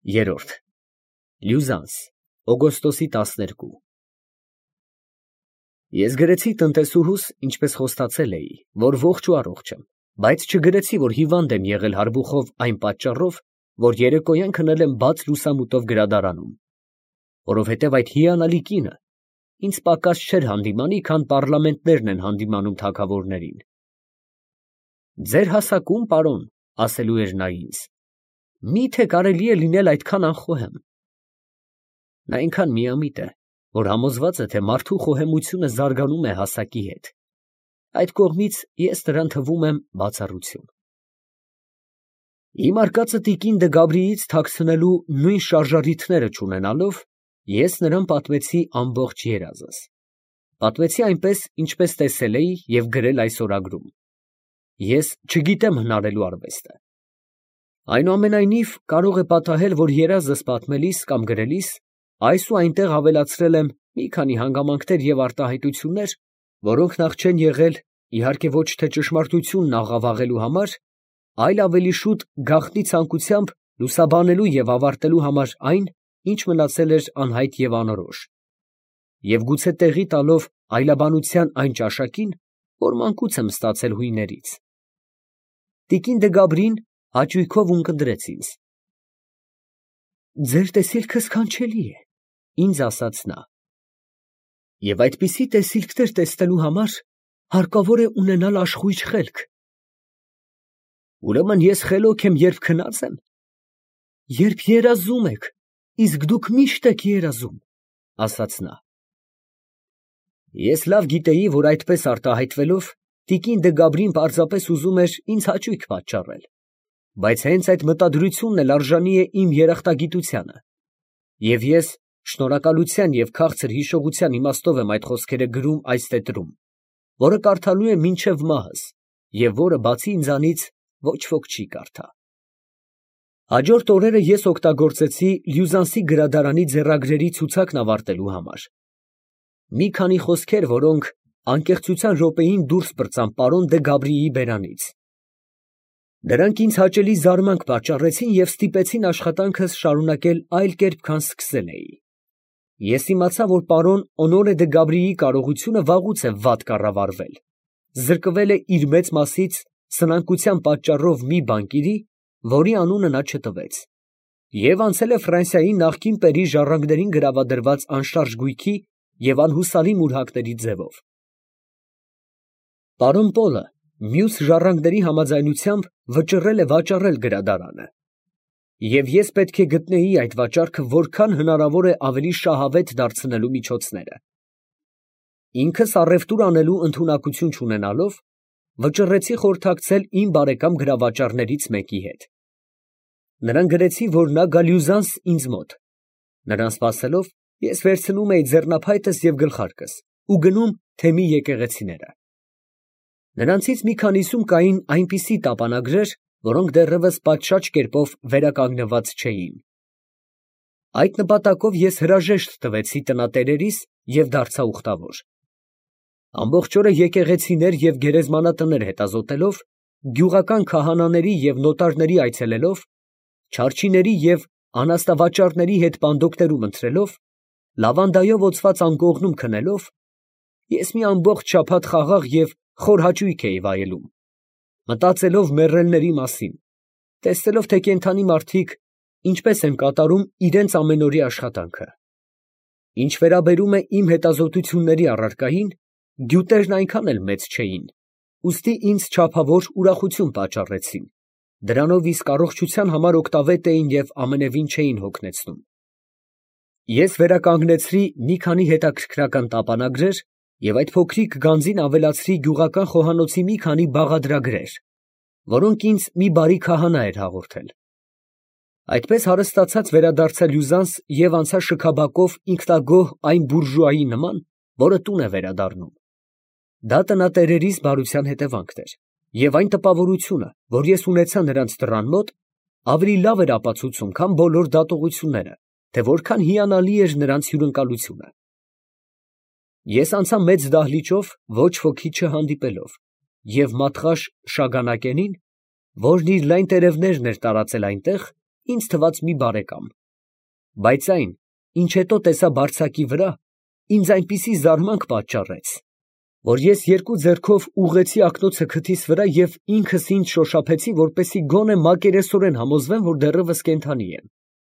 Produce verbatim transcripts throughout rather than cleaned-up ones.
Երորդ Լյուզանս, օգոստոսի տասներկու Ես գրեցի տնտեսուհուս, ինչպես խոստացել էի, որ ողջ ու առողջ եմ, բայց չգրեցի, որ հիվանդ եմ եղել հարբուխով այն պատճառով, որ երեկոյան քնել եմ բաց լուսամուտով գրադարանում, որովհետև այդ հիանալի կինը ինձ պակաս չէր հանդիմանի, քան պառլամենտներն են հանդիմանում թագավորներին։ Ձեր հասակում, պարոն, ասելու էր նա ինձ, մի՞թե կարելի է լինել այդքան անխոհեմ։ Նա այնքան միամիտ է, որ համոզված է, թե մարդու խոհեմությունը զարգանում է հասակի հետ։ Այդ կողմից ես նրան թվում եմ բացառություն։ Իմ արկածը տիկին դե Գաբրիից թաքցնելու նույն շարժառիթները չունենալով, ես նրան պատմեցի ամբողջ երազս։ Պատմեցի այնպես, ինչպես տեսել էի և գրել այս օրագրում։ Ես չգիտեմ հնարելու արվեստը։ Այնուամենայնիվ, կարող է պատահել, որ երազս պատմելիս կամ գրելիս այս ու այնտեղ ավելացրել եմ մի քանի հանգամանքներ և արտահայտություններ, որոնք նախ չեն եղել, իհարկե ոչ թե ճշմարտությունն աղավաղելու համար, այլ ավելի շուտ գաղտնի ցանկությամբ լուսաբանելու և ավարտելու համար այն, ինչ մնացել էր անհայտ և անորոշ, և գուցե տեղի տալով այլաբանության այն ճաշակին, որ մանկուց եմ ստացել հույներից։ Տիկին դե Գաբրին հաճույքով ունկնդրեց ինձ։ Ձեր տեսիլքը սքանչելի է, ինձ ասաց նա, և այդպիսի տեսիլքներ տեսնելու համար հարկավոր է ունենալ աշխույժ խելք։ Ուրեմն ես խելոք եմ, երբ քնած եմ։ Երբ երազում եք, իսկ դուք միշտ եք երազում, ասաց նա։ Ես լավ գիտեի, որ այդպես արտահայտվելով, տիկին դե Գաբրին պարզապես ուզում էր ինձ հաճույք պատճառել, բայց հենց այդ մտադրությունն էլ արժանի է իմ երախտագիտությանը, և ես շնորհակալության և քաղցր հիշողության իմաստով եմ այդ խոսքերը գրում այս տետրում, որը կարդալու է մինչև մահս, և որը բացի ինձանից ոչ ոք չի կարդա։ Հաջորդ օրերը ես օգտագործեցի Լյուզանսի գրադարանի ձեռագրերի ցուցակն ավարտելու համար։ Մի քանի խոսքեր, որոնք անկեղծության րոպեին դուրս պրծան պարոն դե Գաբրիի բերանից։ Դրանք ինձ հաճելի զարմանք պատճառեցին և ստիպեցին աշխատանքս շարունակել այլ կերպ, քան սկսել էի։ Ես իմացա, որ պարոն Օնորե դե Գաբրիի կարողությունը վաղուց է վատ կառավարվել, զրկվել է իր մեծ մասից սնանկության պատճառով մի բանկիրի, որի անունը նա չտվեց, և անցել է Ֆրանսիայի նախկին պերի ժառանգներին գրավադրված անշարժ գույքի և անհուսալի մուրհակների ձևով։ Պարոն Պոլը մյուս ժառանգների համաձայնությամբ վճռել է վաճառել գրադարանը, և ես պետք է գտնեի այդ վաճառքը որքան հնարավոր է ավելի շահավետ դարձնելու միջոցները։ Ինքս առևտուր անելու ընդունակություն չունենալով, վճռեցի խորհրդակցել իմ բարեկամ գրավաճառներից մեկի հետ։ Նրան գրեցի, որ նա գա Լյուզանս ինձ մոտ։ Նրան սպասելով, ես վերցնում էի ձեռնափայտս և գլխարկս ու գնում Թեմի եկեղեցիները։ Նրանցից մի քանիսում կային այնպիսի տապանագրեր, որոնք դեռևս պատշաճ կերպով վերականգնված չէին։ Այդ նպատակով ես հրաժեշտ տվեցի տնատերերիս և դարձա ուխտավոր։ Ամբողջ օրը եկեղեցիներ և գերեզմանատներ հետազոտելով, գյուղական քահանաների և նոտարների այցելելով, չարչիների և անաստավաճառների հետ պանդոկներում ընթրելով, լավանդայով օծված անկողնում քնելով, ես մի ամբողջ շաբաթ խաղաղ և խոր հաճույք էի վայելում, մտածելով մեռելների մասին, տեսնելով, թե կենդանի մարդիկ ինչպես են կատարում իրենց ամենօրյա աշխատանքը։ Ինչ վերաբերում է իմ հետազոտությունների առարկային, գյուտերն այնքան էլ մեծ չէին, ուստի ինձ չափավոր ուրախություն պատճառեցին, դրանով իսկ առողջության համար օգտավետ էին և ամենևին չէին հոգնեցնում։ Ես վերականգնեցրի մի քանի հետաքրքրական տապանագրեր և այդ փոքրիկ գանձին ավելացրի գյուղական խոհանոցի մի քանի բաղադրագրեր, որոնք ինձ մի բարի քահանա էր հաղորդել։ Այդպես հարստացած վերադարձա Լյուզանս և անցա շքաբակով ինքնագոհ այն բուրժուայի նման, որը տուն է վերադառնում։ Դա տնատերերիս բարության հետևանքն էր, և այն տպավորությունը, որ ես ունեցա նրանց դռան մոտ, ավելի լավ էր ապացուցում, քան բոլոր դատողությունները, թե որքան հիանալի էր նրանց հյուրընկալությունը։ Ես անցա մեծ դահլիճով, ոչ ոքի չհանդիպելով, և մատղաշ Շագանակենին, որն իր լայն տերևներն էր տարածել այնտեղ, ինձ թված մի բարեկամ, բայց այն, ինչ հետո տեսա բարձակի վրա, ինձ այնպիսի զարմանք պատճառեց, որ ես երկու ձեռքով ուղղեցի ակնոցը քթիս վրա և ինքս ինձ շոշափեցի, որպեսզի գոնե մակերեսորեն համոզվեմ, որ դեռևս կենդանի եմ։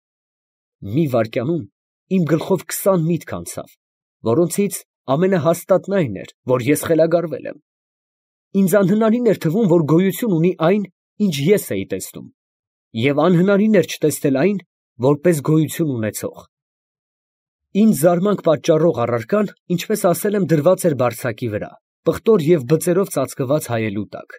Մի վայրկյանում իմ գլխով քսան միտք անցավ, որոնցից ամենահաստատն այն էր, որ ես խելագարվել եմ։ Ինձ անհնարին էր թվում, որ գոյություն ունի այն, ինչ ես էի տեսնում, և անհնարին էր չտեսնել այն, որպես գոյություն ունեցող։ Ինձ զարմանք պատճառող առարկան, ինչպես ասել եմ, դրված էր բարձակի վրա, պղտոր և բծերով ծածկված հայելու տակ։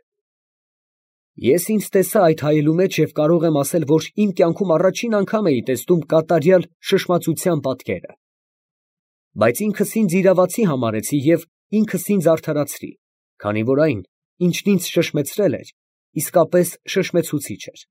Ես ինձ տեսա այդ հայելու մեջ և կարող եմ ասել, որ իմ կյանքում առաջին անգամ էի տեսնում կատարյալ շշմածության պատկերը։ Բայց ինքս ինձ իրավացի համարեցի և ինքս ինձ արդարացրի, քանի որ այն, ինչն ինձ շշմեցրել էր, իսկապես շշմեցուցիչ էր։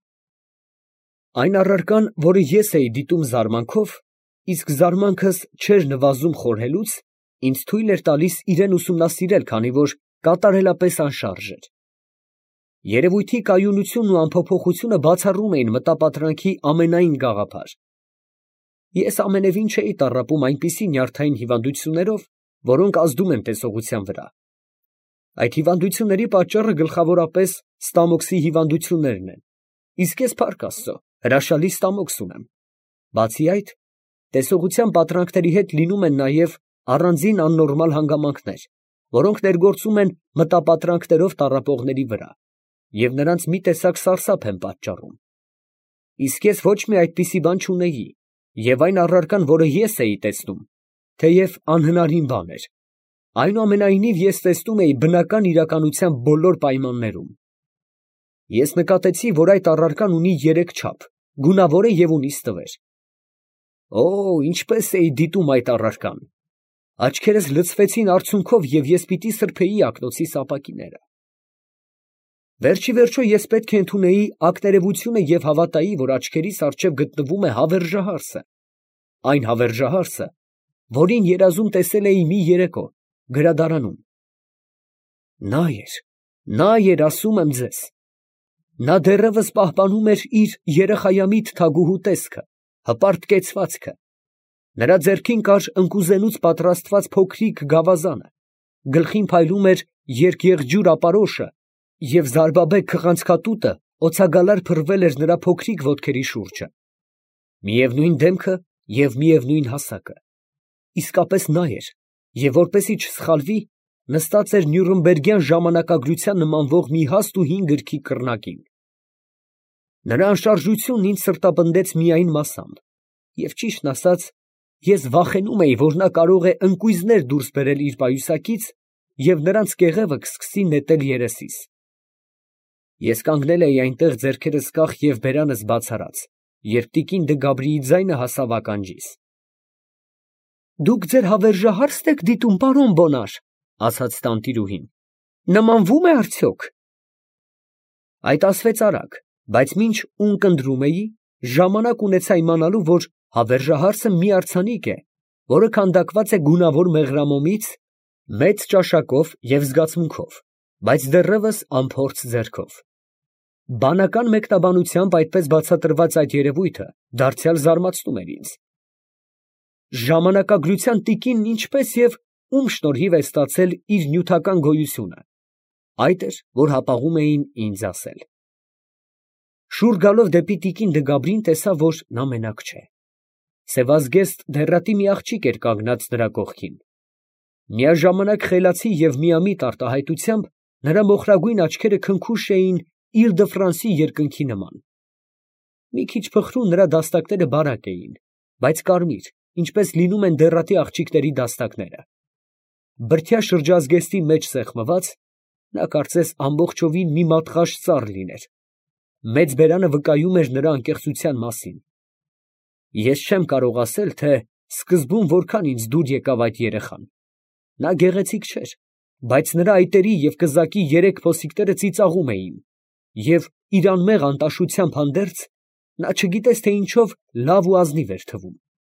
Այն առարկան, որը ես էի դիտում զարմանքով, իսկ զարմանքս չէր նվազում խորհելուց, ինձ թույլ էր տալիս իրան ուսումնասիրել, քանի որ կատարելապես անշարժ էր։ Երևույթի կայունությունն ու անփոփոխությունը բացառում էին մտապատրանքի ամենայն գաղափար։ Ես ամենևին չէի տառապում այնպիսի նյարդային հիվանդություններով, որոնք ազդում են տեսողության վրա։ Այդ հիվանդությունների պատճառը գլխավորապես ստամոքսի հիվանդություններն են, իսկ ես, փառք Աստծո, հրաշալի ստամոքս ունեմ։ Բացի այդ, տեսողության պատրանքների հետ լինում են նաև առանձին աննորմալ հանգամանքներ, որոնք ներգործում են մտապատրանքներով տառապողների վրա և նրանց մի տեսակ սարսափ են պատճառում։ Իսկ ես ոչ մի այդպիսի բան չունեի, և այն առարկան, որը ես էի տեսնում, թեև անհնարին բան էր, այնուամենայնիվ ես տեսնում էի բնական իրականության բոլոր պայմաններում։ Ես նկատեցի, որ այդ առարկան ունի երեք չափ, գունավոր է և ունի ստվեր։ Օ, ինչպես էի դիտում այդ առարկան։ Աչքերս լցվեցին արցունքով և ես պիտի սրբեի ակնոցիս ապակիները։ Վերջի վերջո ես պետք է ընդունեի ակներևությունը և հավատայի, որ աչքերիս առջև գտնվում է հավերժահարսը, այն հավերժահարսը, որին երազում տեսել էի մի երեկո գրադարանում։ Նա էր, նա էր, ասում եմ ձեզ։ Նա դեռևս պահպանում էր իր երեխայամիտ թագուհու տեսքը, հպարտ կեցվածքը։ Նրա ձեռքին կար ընկուզենուց պատրաստված փոքրիկ գավազանը, գլխին փայլում էր երկեղջյուր ապարոշը և զարբաբեկ քղանցքատուտը օձագալար փռվել էր նրա փոքրիկ ոտքերի շուրջը։ Միևնույն դեմքը և միևնույն հասակը։ Իսկապես նա էր, և որպեսզի չսխալվի, նստած էր նյուրնբերգյան ժամանակագրության նմանվող մի հաստ ու հին գրքի կռնակին։ Նրա անշարժությունն ինձ սրտապնդեց միայն մասամբ, և ճիշտն ասած, ես վախենում էի, որ նա կարող է ընկույզներ դուրս բերել իր պայուսակից և նրանց կեղևը կսկսի նետել երեսիս։ Ես կանգնել էի այնտեղ ձեռքերս կախ և բերանս բաց արած, երբ տիկին դը Գաբրիի ձայնը հասավ ականջիս։ «Դուք ձեր հավերժահա՞րսն եք դիտում, պարոն Բոնար», ֊ ասաց տանտիրուհին, ֊ նմանվո՞ւմ է արդյոք։ Այդ ասվեց արագ, բայց մինչ ունկնդրում էի, ժամանակ ունեցա իմանալու, որ հավերժահարսը մի արձանիկ է, որը քանդակված է գունավոր մեղրամոմից, մեծ ճաշակով և զգացմունքով, բայց դեռևս անփորձ ձեռքով։ Բանական մեկնաբանությամբ այդպես բացատրված այդ երևույթը դարձյալ զարմացնում էր ինձ։ Ժամանակագրության տիկինն ինչպես և ում շնորհիվ է ստացել իր նյութական գոյությունը, այդ էր, որ հապաղում էին ինձ ասել։ Շուռ գալով դեպի տիկին դը Գաբրիին, տեսա, որ նա մենակ չէ։ Սևազգեստ դեռատի մի աղջիկ էր կանգնած նրա կողքին։ Միաժամանակ խելացի և միամիտ արտահայտությամբ նրա մոխրագույն աչքերը քնքուշ էին Իլ դը Ֆրանսի երկնքի նման։ Մի քիչ փխրուն նրա դաստակները բարակ էին, բայց կարմիր, ինչպես լինում են դեռատի աղջիկների դաստակները։ Բրդյա շրջազգեստի մեջ սեղմված, նա կարծես ամբողջովին մի մատղաշ ծառ լիներ։ Մեծ բերանը վկայում էր նրա անկեղծության մասին։ Ես չեմ կարող ասել, թե սկզբում որքան ինձ դուր եկավ այդ երեխան։ Նա գեղեցիկ չէր, բայց նրա այտերի և կզակի երեք փոսիկները ծիծաղում էին, և իր անմեղ անտաշությամբ հանդերձ, նա չգիտես թե ինչով լավ ու ազնիվ էր թվում։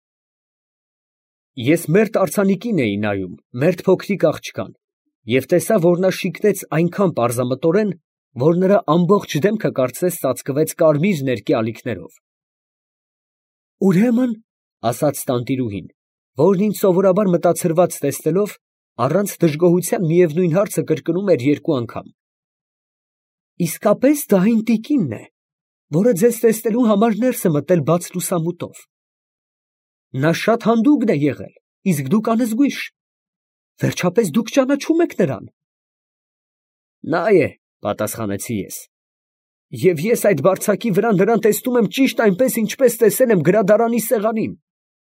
Ես մերթ արձանիկին էի նայում, մերթ փոքրիկ աղջկան, և տեսա, որ նա շիկնեց այնքան պարզամտորեն, որ նրա ամբողջ դեմքը կարծես ծածկվեց կարմիր ներկի ալիքներով, Ուրեմն, ասաց տանտիրուհին, որն ինձ սովորաբար մտածրված տեսնելով, առանց դժգոհության միևնույն հարցը կրկնում էր երկու անգամ. Իսկապես դա այն տիկինն է, որը ձեզ տեսնելու համար ներս է մտել բաց լուսամուտով։ Նա շատ հանդուգն է եղել, իսկ դուք անզգույշ։ Վերջապես դուք ճանաչում եք նրան։ Նա է, պատասխանեցի ես։ Եվ ես այդ բարձակի վրա նրան տեսնում եմ ճիշտ այնպես, ինչպես տեսել եմ գրադարանի սեղանին։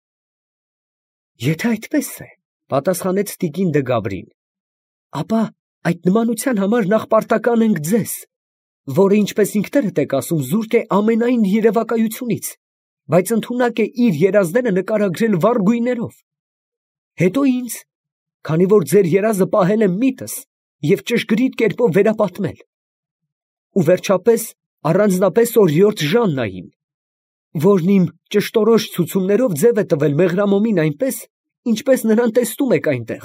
Եթե այդպես է, պատասխանեց տիկին դը Գաբրին, ապա այդ նմանության համար նախ պարտական ենք ձեզ, որը, ինչպես ինքներդ եք ասում, զուրկ է ամենայն երևակայությունից, բայց ընդունակ է իր երազները նկարագրել վառ գույներով։ Հետո ինձ, քանի որ ձեր երազը պահել եմ միտս և ճշգրիտ կերպով վերապատմել։ Ու վերջապես առանձնապես օրիորդ Ժաննային, որն իմ ճշտորոշ ցուցումներով ձև է տվել մեղրամոմին այնպես, ինչպես նրան տեսնում եք այնտեղ։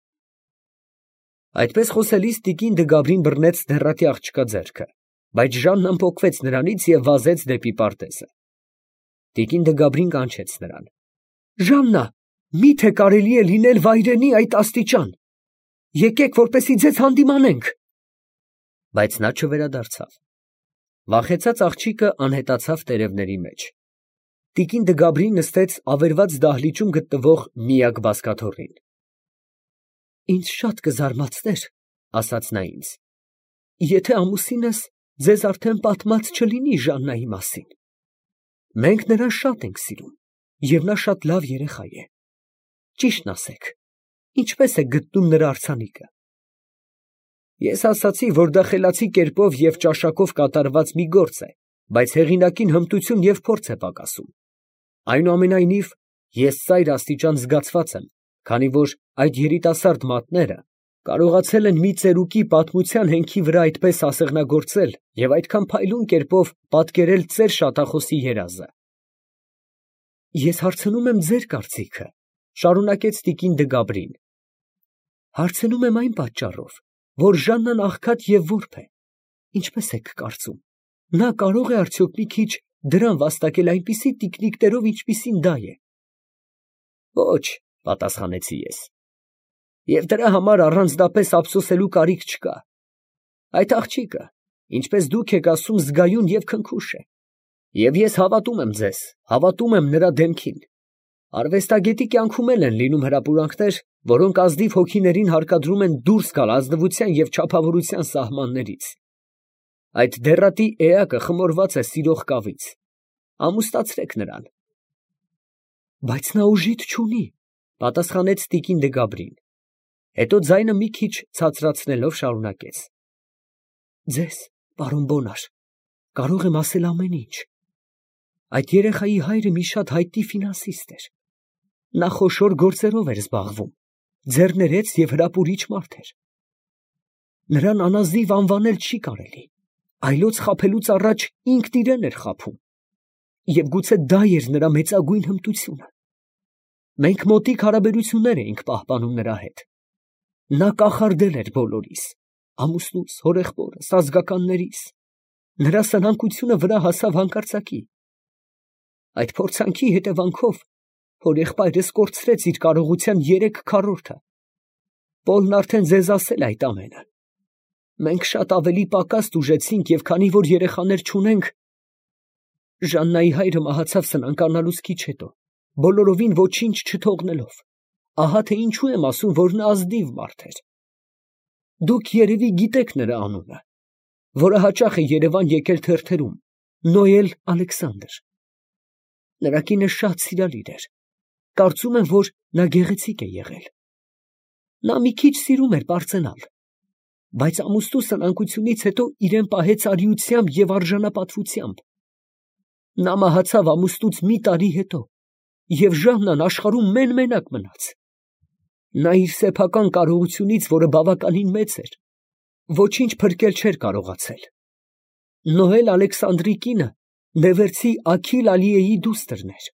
Այդպես խոսելիս տիկին դը Գաբրին բռնեց դեռատի աղջկա ձեռքը, բայց Ժաննան պոկվեց նրանից և վազեց դեպի պարտեզը։ Տիկին դը Գաբրին կանչեց նրան. Ժաննա, մի՞թե կարելի է լինել վայրենի այդ աստիճան։ Եկեք, որպեսզի ձեզ հանդիմանենք։ Բայց նա չվերադարձավ։ Վախեցած աղջիկը անհետացավ տերևների մեջ։ Տիկին դը Գաբրին նստեց ավերված դահլիճում գտնվող միակ բազկաթոռին։ Ինձ շատ կզարմացներ, ասաց նա ինձ, եթե ամուսինս ձեզ արդեն պատմած չլինի Ժաննայի մասին։ Մենք նրան շատ ենք սիրում, և նա շատ լավ երեխա է։ Ճիշտն ասեք, ինչպես եք գտնում նրա արձանիկը։ Ես ասացի, որ դա խելացի կերպով և ճաշակով կատարված մի գործ է, բայց հեղինակին հմտություն և փորձ է պակասում։ Այնուամենայնիվ, ես ծայր աստիճան զգացված եմ, քանի որ այդ երիտասարդ մատները կարողացել են մի ծերուկի պատմության հենքի վրա այդպես ասեղնագործել և այդքան փայլուն կերպով պատկերել ծեր շատախոսի երազը։ Ես հարցնում եմ ձեր կարծիքը, շարունակեց տիկին դը Գաբրին։ Հարցնում եմ այն պատճառով, որ Ժաննան աղքատ և որբ է։ Ինչպես եք կարծում, նա կարող է արդյոք մի քիչ դրան վաստակել այնպիսի տիկնիկներով, ինչպիսին դա է։ Ոչ, պատասխանեցի ես։ Եվ դրա համար առանձնապես ափսոսելու կարիք չկա։ Այդ աղջիկը, ինչպես դուք եք ասում, զգայուն և քնքուշ է։ Եվ ես հավատում եմ ձեզ, հավատում եմ նրա դեմքին։ Արվեստագետի կյանքում էլ են լինում հրապուրանքներ, որոնք ազնիվ հոգիներին հարկադրում են դուրս գալ ազնվության և չափավորության սահմաններից։ Այդ դեռատի էակը խմորված է սիրող կավից։ Ամուսնացրեք նրան։ Բայց նա ուժիթ չունի, պատասխանեց տիկին դը Գաբրին։ Հետո ձայնը մի քիչ ցածրացնելով շարունակեց. Ձեզ, պարոն Բոնար, կարող եմ ասել ամեն ինչ։ Այդ երեխայի հայրը մի շատ հայտնի ֆինանսիստ էր։ Նա խոշոր գործերով էր զբաղվում, ձեռներեց և հրապուրիչ մարդ էր։ Նրան անազնիվ անվանել չի կարելի, այլոց խաբելուց առաջ ինքն իրեն էր խաբում։ Եվ գուցե դա էր նրա մեծագույն հմտությունը։ Մենք մոտիկ հարաբերություններ էինք պահպանում նրա հետ։ Նա կախարդել էր բոլորիս, ամուսնուս, հորեղբորս, ազգականներիս։ Նրա սնանկությունը վրա հասավ հանկարծակի։ Այդ փորձանքի հետևանքով հորեղբայրս կորցրեց իր կարողության երեք քառորդը։ Պոլն արդեն ձեզ ասել այդ ամենը։ Մենք շատ ավելի պակաս տուժեցինք և քանի որ երեխաներ չունենք, Ժաննայի հայրը մահացավ սնանկանալուց քիչ հետո, բոլորովին ոչինչ չթողնելով։ Ահա թե ինչու եմ ասում, որ նա ազնիվ մարդ էր։ Դուք երևի գիտեք նրա անունը, որը հաճախ է Երևան եկել թերթերում, Նոյել Ալեքսանդր։ Նրա կինը շատ սիրալիր էր։ Կարծում եմ, որ նա գեղեցիկ է եղել։ Նա մի քիչ սիրում էր պարծենալ, բայց ամուսնու սնանկությունից հետո իրեն պահեց արիությամբ և արժանապատվությամբ։ Նա մահացավ ամուսնուց մի տարի հետո, և Ժաննան աշխարհում մեն֊մենակ մնաց։ Նա իր սեփական կարողությունից, որը բավականին մեծ էր, ոչինչ փրկել չէր կարողացել։ Նոյել Ալեքսանդրի կինը Նևերցի Աքիլ Ալիեի դուստրն էր։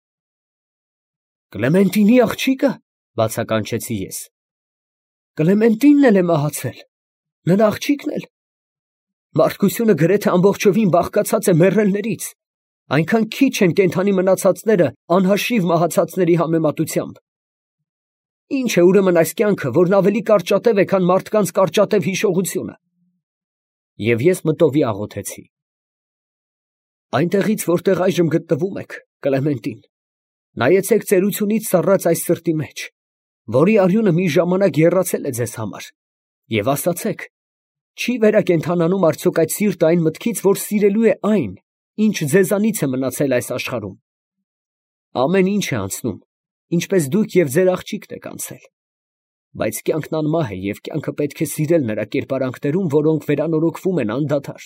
Կլեմենտինի աղջիկը, բացականչեցի ես։ Կլեմենտինն էլ է մահացել, նրա աղջիկն էլ։ Մարդկությունը գրեթե ամբողջովին բաղկացած է մեռելներից, Այնքան քիչ են կենդանի մնացածները անհաշիվ մահացածների համեմատությամբ։ Ինչ է ուրեմն այս կյանքը, որն ավելի կարճատև է, քան մարդկանց կարճատև հիշողությունը։ Եվ ես մտովի աղոթեցի. այնտեղից, որտեղ այժմ գտնվում եք, Կլեմենտին, նայեցեք ծերությունից սառած այս սրտի մեջ, որի արյունը մի ժամանակ եռացել է ձեզ համար, և ասացեք, չի վերակենդանանում արդյոք այդ սիրտը այն մտքից, որ սիրելու է այն, ինչ ձեզանից է մնացել այս աշխարհում։ Ամեն ինչ է անցնում, ինչպես դուք և ձեր աղջիկն եք անցել, բայց կյանքն անմահ է և կյանքը պետք է սիրել նրա կերպարանքներում, որոնք վերանորոգվում են անդադար։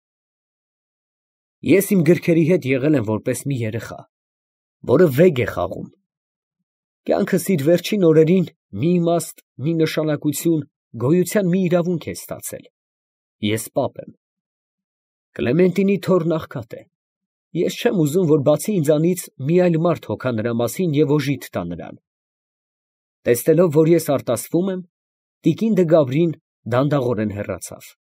Ես իմ գրքերի հետ եղել եմ որպես մի երեխա, որը վեգ է խաղում։ Կյանքս իր վերջին օրերին մի իմաստ, մի նշանակություն, գոյության մի իրավունք է ստացել։ Ես պապ եմ։ Կլեմենտինի թոռն աղքատ է։ Ես չեմ ուզում, որ բացի ինձանից մի այլ մարդ հոգա նրա մասին և օժիտ տա նրան։ Տեսնելով, որ ես արտասվում եմ, տիկին Դեգավրին դանդաղորեն հեռացավ։